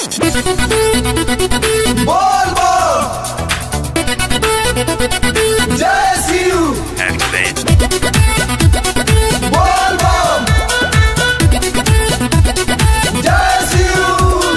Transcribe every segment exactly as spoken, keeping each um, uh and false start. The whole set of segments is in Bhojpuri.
बोल बोल जय शिव बोल बोल जय शिव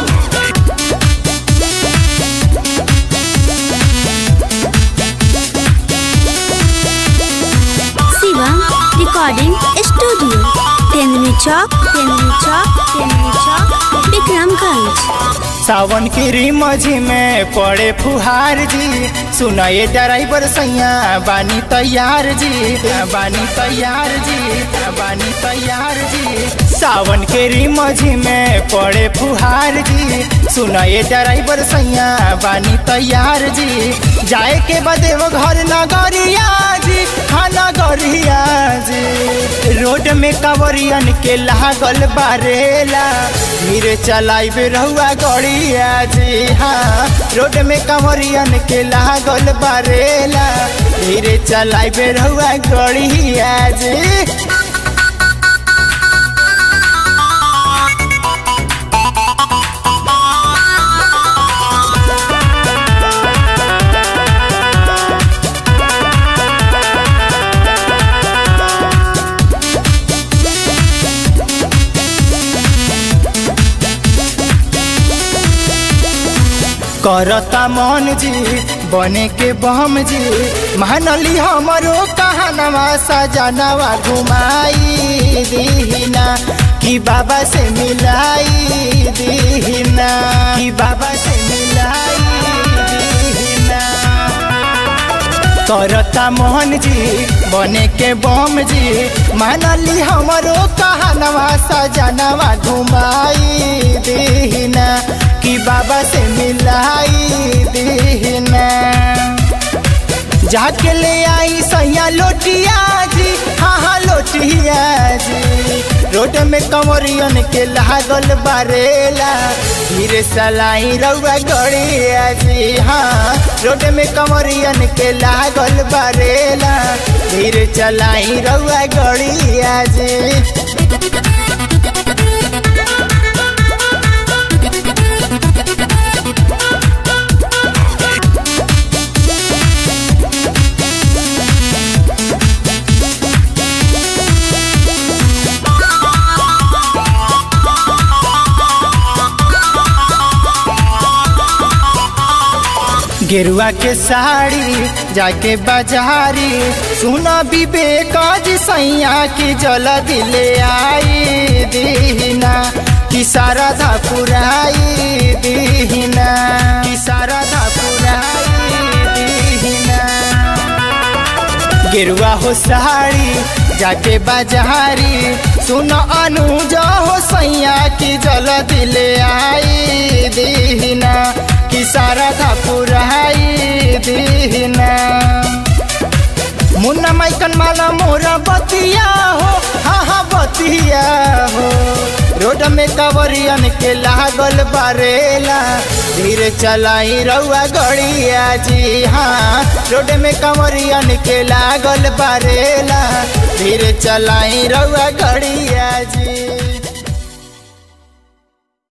शिवम रिकॉर्डिंग स्टूडियो तेंदुनी चौक तेंदुनी चौक तेंदुनी चौक विक्रमगंज। सावन की रिमझी में पड़े फुहार जी, सुनाए ड्राइवर सैया बानी तैयार जी, बानी तैयार जी, बानी तैयार जी। सावन के रिमझी में पड़े फुहार जी, सुनाए ड्राइवर सैया बानी तैयार जी। जाए के बदे वो घर नगरिया जी, हाँ नगरिया जी। रोड में कांवरियन के लागल बारेला, धीरे चलाइबे रहुआ गड़िया जी। हाँ रोड में कांवरियन के लागल बारेला, धीरे चलाइबे रहुआ गड़िया जी। करता मन जी बने के बम जी, मानली हमरो कहनवा सजनवा घुमाई दीना, कि बाबा से मिलाई दीना, कि बाबा से मिलाई दीना। करता मोहन जी बने के बम जी, मानली हमरो कहनवा सजनवा घुमाई दीना, कि बाबा से मिलाई दीना। जाके ले आई सैया लोटिया जी, हाँ हाँ लोटिया जी। रोड में कंवरियन के लागल बारेला, धीरे चलाई रउआ गड़िया जी। हाँ रोड में कंवरियन के लागल बारेला, धीरे चलाई रउआ गड़िया जी। गेरुआ के साड़ी जाके बाजारी, सुना विवेक जी सैया की जल दिले आई दीना, कि सारा धा पुराई दीना, कि सारा धा पुराई दीना। गेरुआ हो साड़ी जाके बाजारी, सुना अनुज हो सैया की जल दिले आई दीना, कि सारा था पुराई दीना। मुन्ना माइकन माला मोरा बतिया हो, हाँ हाँ बतिया हो। रोड में कांवरियन के लागल बारेला, धीरे चलाई रउआ गड़िया जी। हाँ रोड में कांवरियन के लागल बारेला, धीरे चलाई रउआ गड़िया जी।